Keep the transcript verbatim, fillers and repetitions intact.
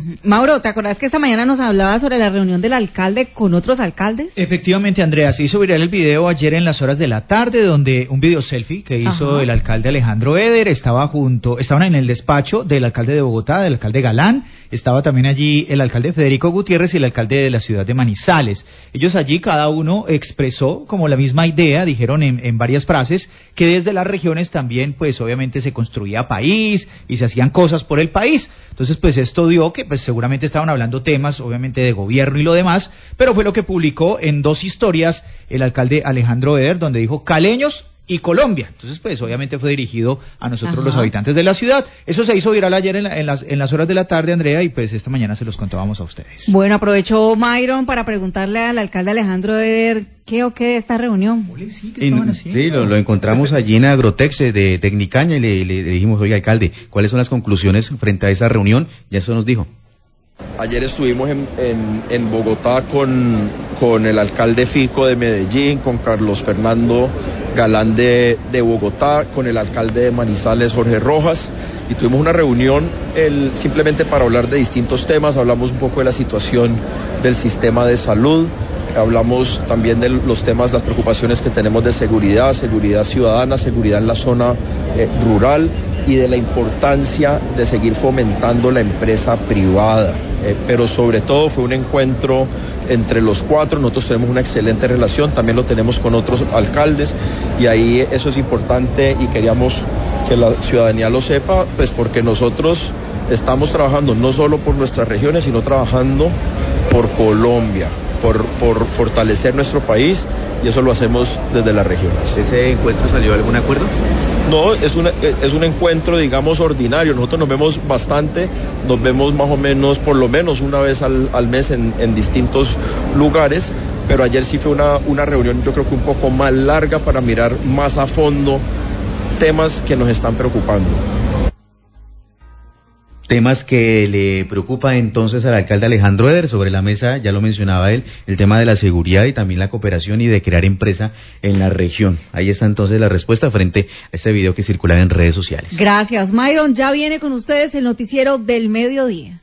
Mauro, ¿te acordás que esta mañana nos hablaba sobre la reunión del alcalde con otros alcaldes? Efectivamente, Andrea, se hizo viral el video ayer en las horas de la tarde, donde un video selfie que hizo Ajá. el alcalde Alejandro Eder, estaba junto, estaban en el despacho del alcalde de Bogotá, del alcalde Galán, estaba también allí el alcalde Federico Gutiérrez y el alcalde de la ciudad de Manizales. Ellos allí, cada uno expresó como la misma idea, dijeron en, en varias frases, que desde las regiones también, pues obviamente se construía país y se hacían cosas por el país. Entonces, pues esto dio que pues seguramente estaban hablando temas, obviamente de gobierno y lo demás, pero fue lo que publicó en dos historias el alcalde Alejandro Eder, donde dijo caleños y Colombia. Entonces, pues obviamente fue dirigido a nosotros Ajá. los habitantes de la ciudad. Eso se hizo viral ayer en, la, en, las, en las horas de la tarde, Andrea, y pues esta mañana se los contábamos a ustedes. Bueno, aprovechó Myron para preguntarle al alcalde Alejandro Eder qué o qué de esta reunión. Sí, ¿qué estaban haciendo? Sí, lo, lo encontramos allí en Agrotex de Tecnicaña y le, le, le dijimos, oye, alcalde, ¿cuáles son las conclusiones frente a esa reunión? Ya eso nos dijo. Ayer estuvimos en, en, en Bogotá con, con el alcalde Fico de Medellín, con Carlos Fernando Galán de, de Bogotá, con el alcalde de Manizales, Jorge Rojas, y tuvimos una reunión el, simplemente para hablar de distintos temas. Hablamos un poco de la situación del sistema de salud, hablamos también de los temas, las preocupaciones que tenemos de seguridad, seguridad ciudadana, seguridad en la zona eh, rural, y de la importancia de seguir fomentando la empresa privada. Eh, pero sobre todo fue un encuentro entre los cuatro. Nosotros tenemos una excelente relación, también lo tenemos con otros alcaldes, y ahí eso es importante y queríamos que la ciudadanía lo sepa, pues porque nosotros estamos trabajando no solo por nuestras regiones, sino trabajando por Colombia, por, por fortalecer nuestro país, y eso lo hacemos desde las regiones. ¿Ese encuentro salió a algún acuerdo? No, es, una, es un encuentro, digamos, ordinario. Nosotros nos vemos bastante, nos vemos más o menos, por lo menos una vez al, al mes en, en distintos lugares, pero ayer sí fue una, una reunión, yo creo que un poco más larga, para mirar más a fondo temas que nos están preocupando. Temas que le preocupa entonces al alcalde Alejandro Eder. Sobre la mesa, ya lo mencionaba él, el tema de la seguridad y también la cooperación y de crear empresa en la región. Ahí está entonces la respuesta frente a este video que circula en redes sociales. Gracias, Myron. Ya viene con ustedes el noticiero del mediodía.